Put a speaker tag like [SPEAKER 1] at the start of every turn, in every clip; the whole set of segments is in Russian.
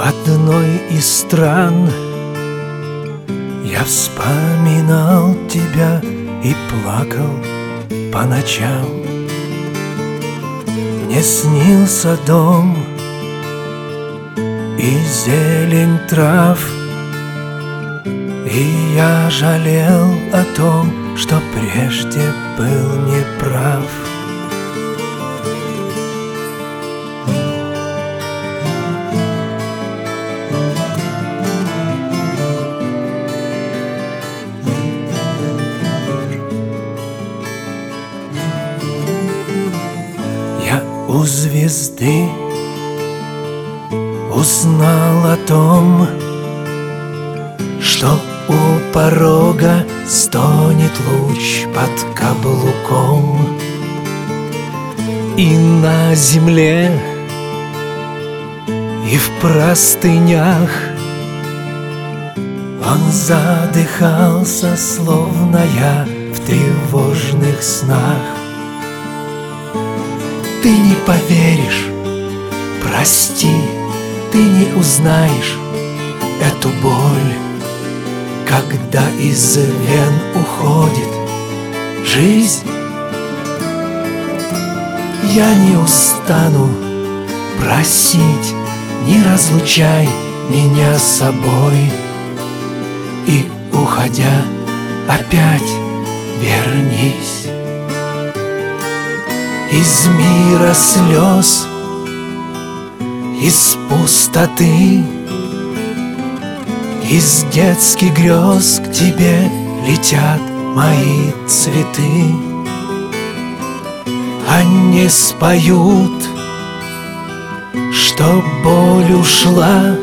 [SPEAKER 1] одной из стран я вспоминал тебя и плакал по ночам. Мне снился дом и зелень трав, и я жалел о том, что прежде был неправ. Я у звезды узнал о том, что у порога стонет луч под каблуком, и на земле, и в простынях он задыхался, словно я в тревожных снах. Ты не поверишь, прости, ты не узнаешь эту боль, когда из вен уходит жизнь. Я не устану просить, не разлучай меня с собой, и, уходя, опять вернись. Из мира слез, из пустоты, из детских грез к тебе летят мои цветы. Они споют, что боль ушла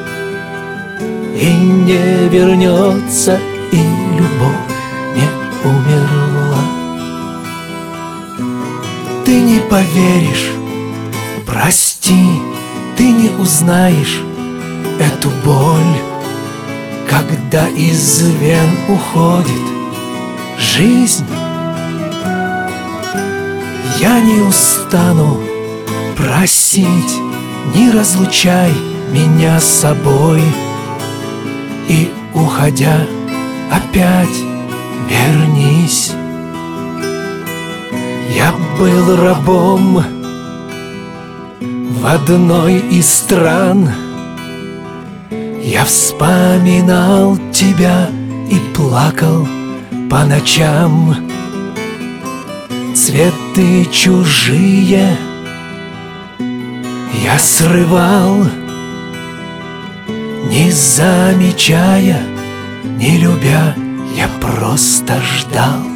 [SPEAKER 1] и не вернется, и любовь не умерла. Ты не поверишь, прости, ты не узнаешь эту боль, когда из вен уходит жизнь. Я не устану просить, не разлучай меня с собой, и, уходя, опять вернись. Я был рабом в одной из стран, я вспоминал тебя и плакал по ночам. Цветы чужие я срывал, не замечая, не любя, я просто ждал.